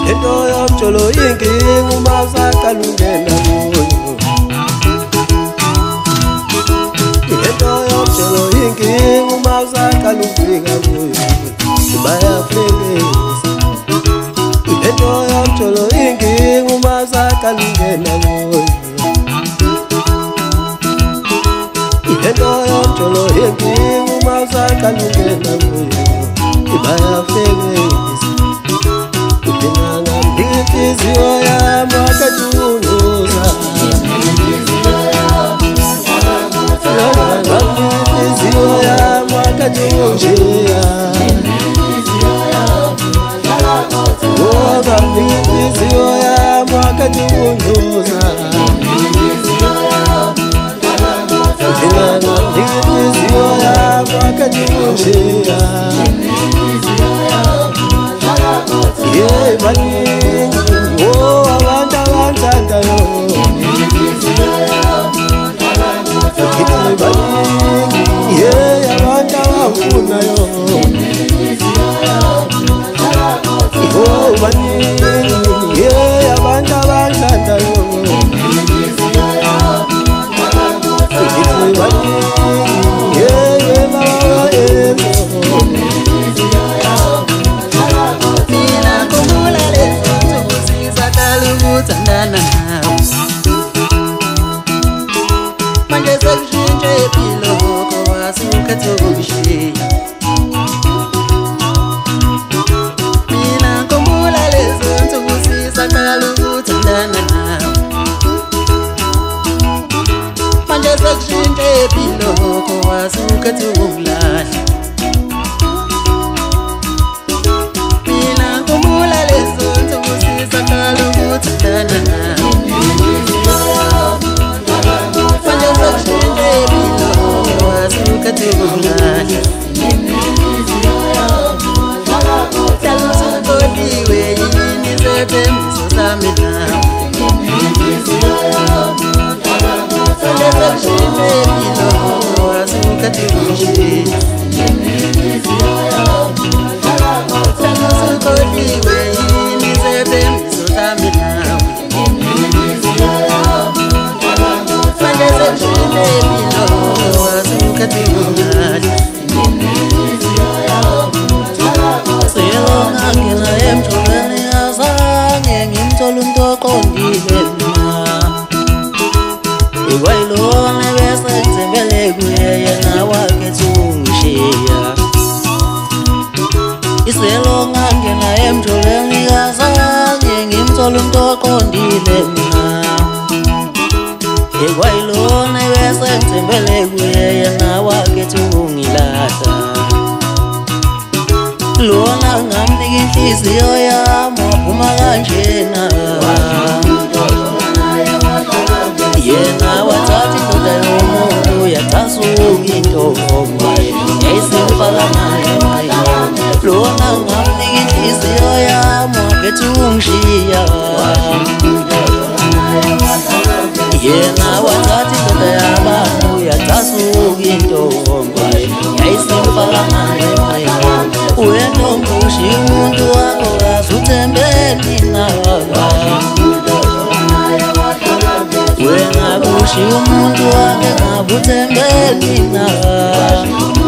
Into yomjolo inkinga uma usaqala ungena kuyo. Into yomjolo inkinga uma usaqala ufika kuyo. Bayahlekisa. Into yomjolo inkinga uma usaqala ungena kuyo. Into yomjolo inkinga uma usaqala ungena kuyo. Bayahlekisa. Inhliziyo yami wakajunuza. Inhliziyo yami wakajunjia. Inhliziyo yami wakajunuza. Inhliziyo yami wakajunjia. Yeah, baningi, oh, abantu abanthandayo. Baningi, yeah, abantu abafunayo. Oh, baningi, yeah, abantu abanthandayo. Baningi, yeah, baba yebo. Tandana manje sekushintshe impilo kwasukhethe ukushiya mina ngikhumbula lezo nsuku sisaqala ukuthandana manje sekushintshe impilo kwasukhethe ukulahla mina ngikhumbula lezo nsuku sisaqala ukuthandana Lona ngamnika inhliziyo yami waphuma kanjena yena wathatha indoda yomuntu yatasuka intombi yayisimfaka naye lona ngamnika inhliziyo yami wakhetha ukungishiya yena wathatha indoda yabantu yatasuka intombi yayisimfaka naye wena ungushiya umuntu wakho azuthembeni nawe wena kushiya umuntu wakhe ngabuthembeni nawe